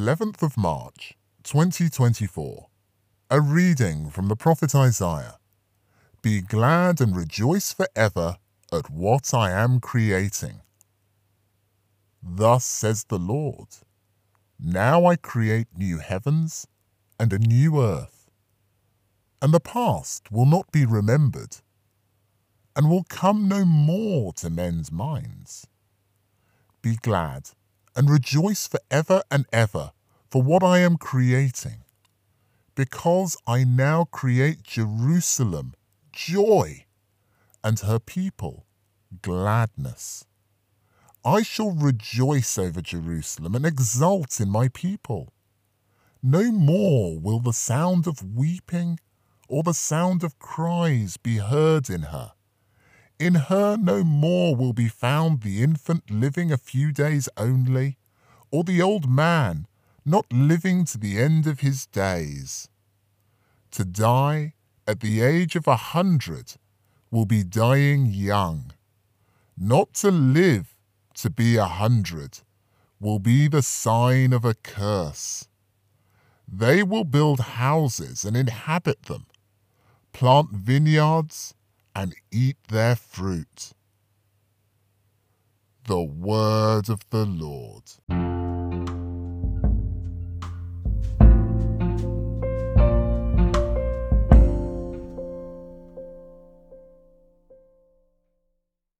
11th of March, 2024. A reading from the prophet Isaiah. Be glad and rejoice forever at what I am creating. Thus says the Lord, now I create new heavens and a new earth, and the past will not be remembered, and will come no more to men's minds. Be glad and rejoice forever and ever for what I am creating, because I now create Jerusalem joy, and her people gladness. I shall rejoice over Jerusalem and exult in my people. No more will the sound of weeping or the sound of cries be heard in her. In her no more will be found the infant living a few days only, or the old man not living to the end of his days. To die at the age of 100 will be dying young. Not to live to be 100 will be the sign of a curse. They will build houses and inhabit them, plant vineyards and eat their fruit. The word of the Lord.